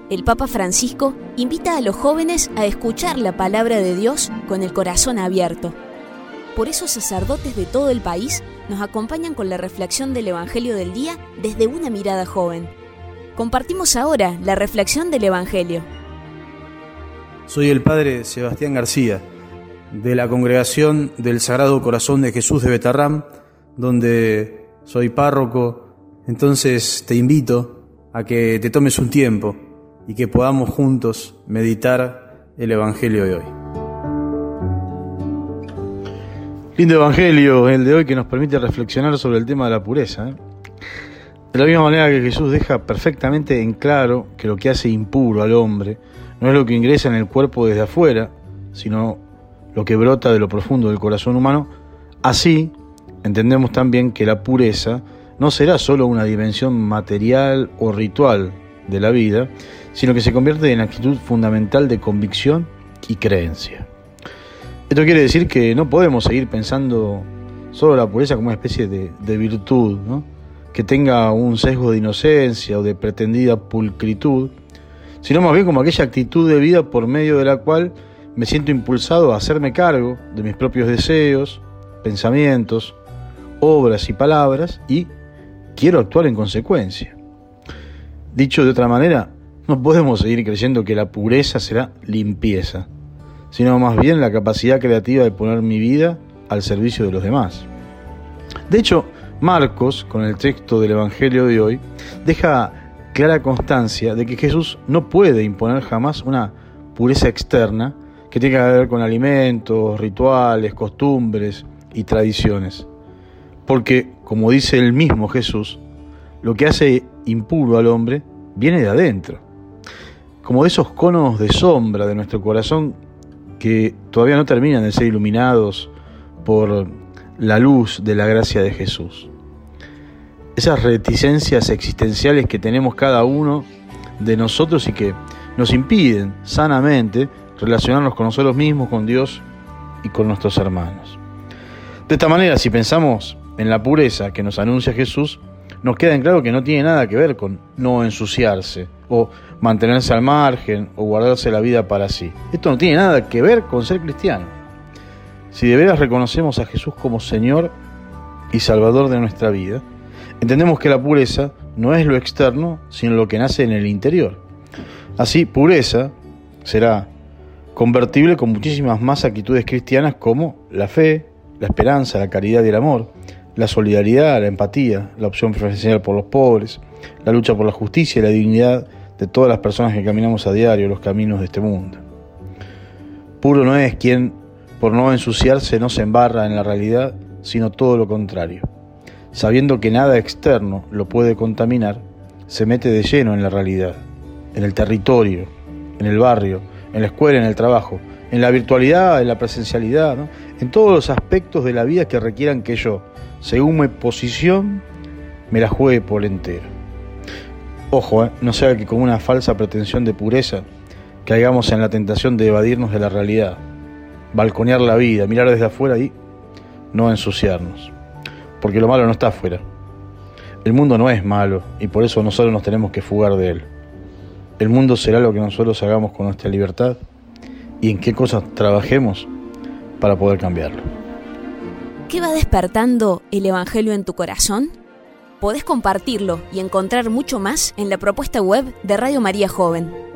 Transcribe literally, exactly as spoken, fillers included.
el Papa Francisco invita a los jóvenes a escuchar la palabra de Dios con el corazón abierto. Por eso sacerdotes de todo el país nos acompañan con la reflexión del Evangelio del día desde una mirada joven. Compartimos ahora la reflexión del Evangelio. Soy el Padre Sebastián García, de la Congregación del Sagrado Corazón de Jesús de Betarrám, donde soy párroco. Entonces te invito a que te tomes un tiempo y que podamos juntos meditar el Evangelio de hoy. Lindo Evangelio el de hoy, que nos permite reflexionar sobre el tema de la pureza, ¿eh? De la misma manera que Jesús deja perfectamente en claro que lo que hace impuro al hombre no es lo que ingresa en el cuerpo desde afuera, sino lo que brota de lo profundo del corazón humano. Así entendemos también que la pureza no será solo una dimensión material o ritual de la vida, sino que se convierte en actitud fundamental de convicción y creencia. Esto quiere decir que no podemos seguir pensando solo la pureza como una especie de, de virtud, ¿no?, que tenga un sesgo de inocencia o de pretendida pulcritud, sino más bien como aquella actitud de vida por medio de la cual me siento impulsado a hacerme cargo de mis propios deseos, pensamientos, obras y palabras, y quiero actuar en consecuencia. Dicho de otra manera, no podemos seguir creyendo que la pureza será limpieza, sino más bien la capacidad creativa de poner mi vida al servicio de los demás. De hecho, Marcos, con el texto del Evangelio de hoy, deja clara constancia de que Jesús no puede imponer jamás una pureza externa que tenga que ver con alimentos, rituales, costumbres y tradiciones. Porque, como dice el mismo Jesús, lo que hace impuro al hombre viene de adentro, como de esos conos de sombra de nuestro corazón que todavía no terminan de ser iluminados por la luz de la gracia de Jesús. Esas reticencias existenciales que tenemos cada uno de nosotros y que nos impiden sanamente relacionarnos con nosotros mismos, con Dios y con nuestros hermanos. De esta manera, si pensamos en la pureza que nos anuncia Jesús, nos queda en claro que no tiene nada que ver con no ensuciarse, o mantenerse al margen, o guardarse la vida para sí. Esto no tiene nada que ver con ser cristiano. Si de veras reconocemos a Jesús como Señor y Salvador de nuestra vida, entendemos que la pureza no es lo externo, sino lo que nace en el interior. Así, pureza será convertible con muchísimas más actitudes cristianas como la fe, la esperanza, la caridad y el amor, la solidaridad, la empatía, la opción preferencial por los pobres, la lucha por la justicia y la dignidad de todas las personas que caminamos a diario los caminos de este mundo. Puro no es quien, por no ensuciarse, no se embarra en la realidad, sino todo lo contrario. Sabiendo que nada externo lo puede contaminar, se mete de lleno en la realidad, en el territorio, en el barrio, en la escuela, en el trabajo, en la virtualidad, en la presencialidad, ¿no?, en todos los aspectos de la vida que requieran que yo, según mi posición, me la juegue por entero. Ojo, ¿eh? no sea que con una falsa pretensión de pureza caigamos en la tentación de evadirnos de la realidad, balconear la vida, mirar desde afuera y no ensuciarnos. Porque lo malo no está afuera. El mundo no es malo y por eso nosotros nos tenemos que fugar de él. El mundo será lo que nosotros hagamos con nuestra libertad y en qué cosas trabajemos para poder cambiarlo. ¿Qué va despertando el Evangelio en tu corazón? Podés compartirlo y encontrar mucho más en la propuesta web de Radio María Joven.